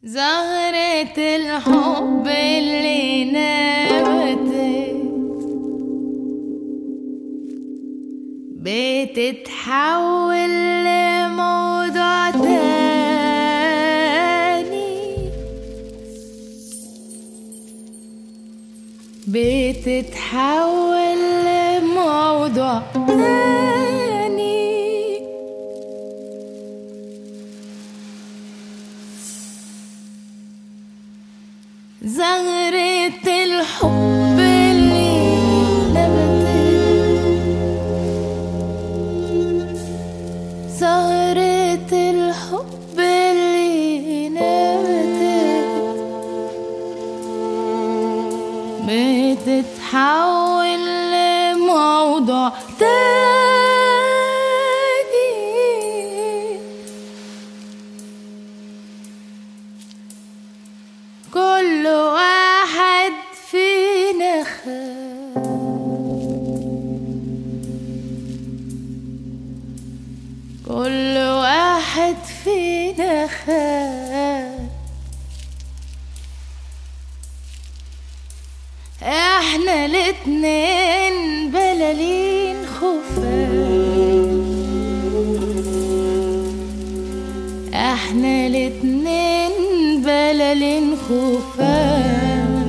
زهرة الحب اللي نبتت بتتحول لموضوع تاني، بتتحول لموضوع تاني. زهرة الحب اللي نبتت، زهرة الحب اللي نبتت بتتحول لموضوع تاني. كل واحد فينا خاف، كل واحد فينا خاف. احنا الاتنين بلالين خفاف، احنا الاتنين بلالين خفاف.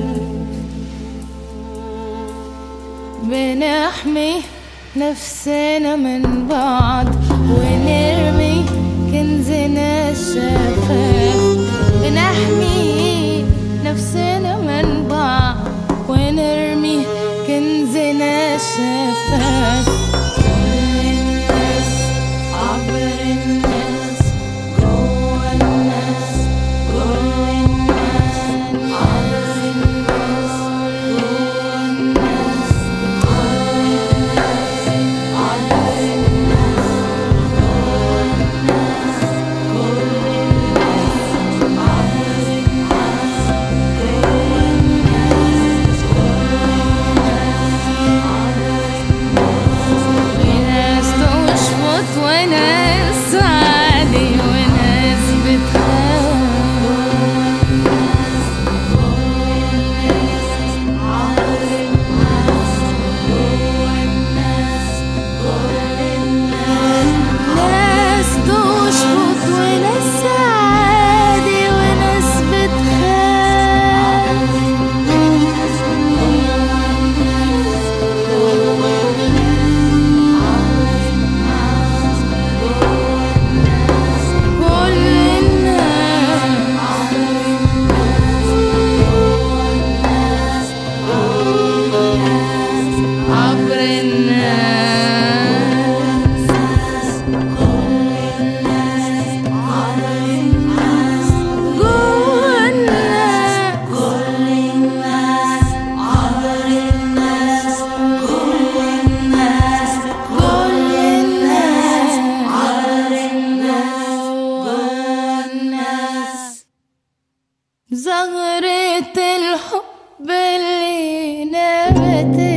بنحمي نفسنا من بعض ونرمي كنزنا الشفاف. بنحمي نفسنا من بعض ونرمي كنزنا الشفاف. كل الناس عبر الناس جوا الناس، كل الناس عبر الناس جوا الناس، كل الناس عبر الناس جوا الناس، كل الناس عبر الناس جوا الناس، كل الناس عبر الناس. وناس تشفط وناس عادي وناس بتخاف. عبر الناس جوا الناس، كل الناس. ناس تشفط وناس عادي وناس بتخاف. كل الناس عبر الناس، كل الناس عبر الناس جوا الناس، كل الناس عبر الناس، كل الناس، كل الناس عبر الناس جوا الناس. زهرة الحب اللي نبتت